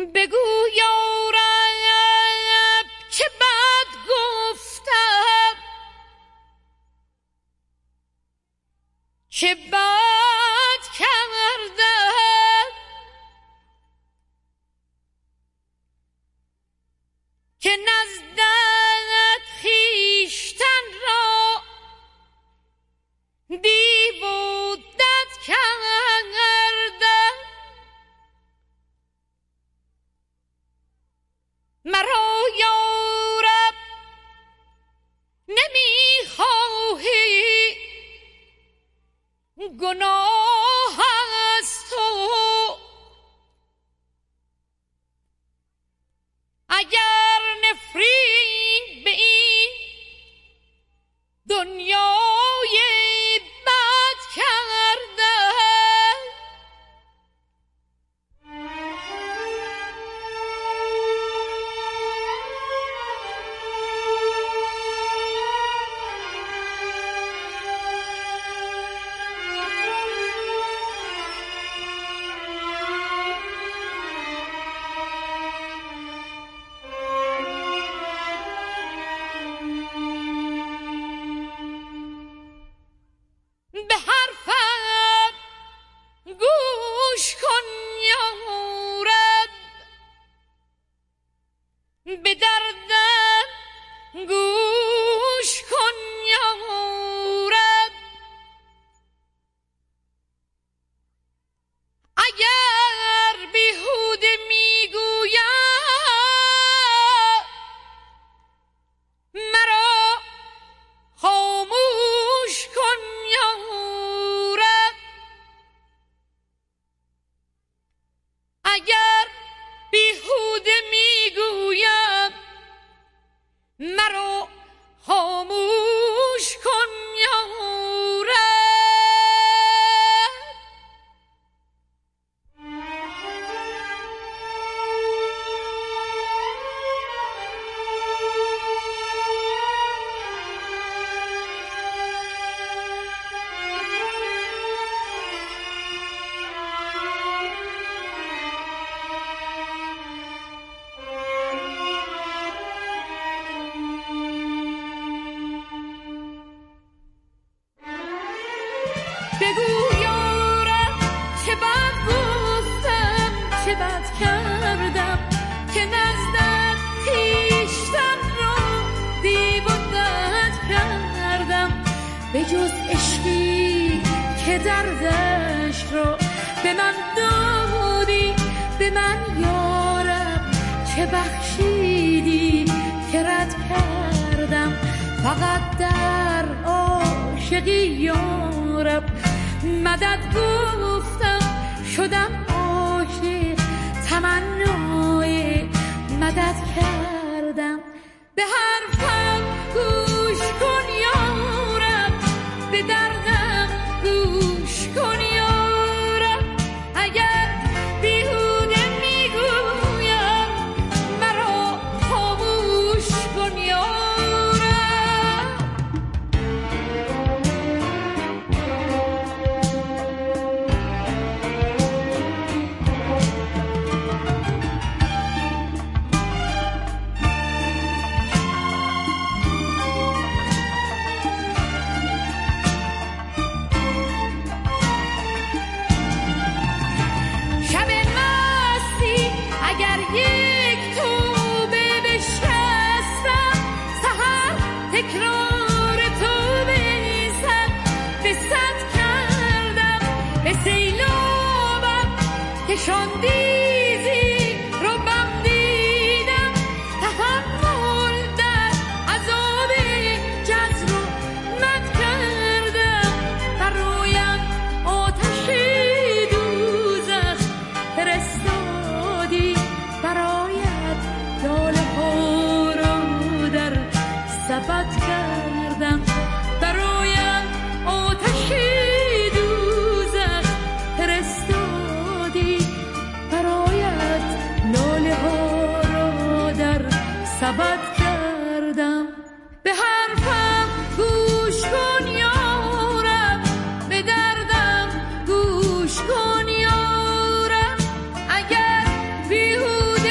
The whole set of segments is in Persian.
بگو یارب چه بد گفتم، چه بد کردم که نزدت خویشتن را دیو و دد کردم. مرا یارب نمیخواهی گناه از تو، اگر نفرین به این دنیای بد کرده. به حرفم گوش کن یارب، به دردم گوش کن یارب. اگر بیهوده میگویم مرا خاموش کن یارب. اگر بیهوده میگویم مرا خاموش کن یارب. بگو یارب چه بد گفتم، چه بد کردم که نزدت خویشتن را دیو و دد کردم. به جز عشقی که دردش را به من دادی، به من یارب چه بخشیدی که رد کردم. فقط در عاشقی یارب مدد گفتم، شدم عاشق تمنای مدد کردم. به حرفم گوش کن یارب، به دردم گوش کن یارب. اگر بیهوده میگویم مرا خاموش کن یارب. شاندیزی رو بم دیدم، تحمل در عذاب جز رو مد کردم. برایم آتش دوزخ فرستادی، برایت لاله ها رو در سبد کردم. برایم آتش دوزخ فرستادی، برایت لاله ها را در سبد کردم. به حرفم گوش کن یارب، به دردم گوش کن یارب. اگر بیهوده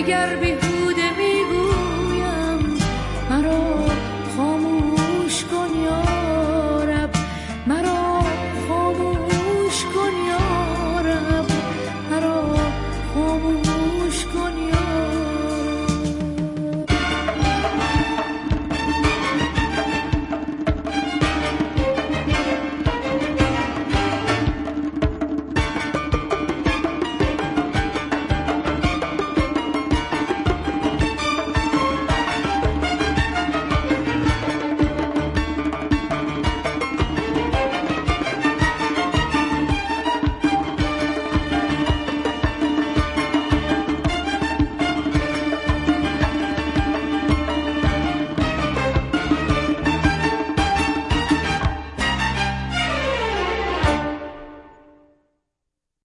اگر بی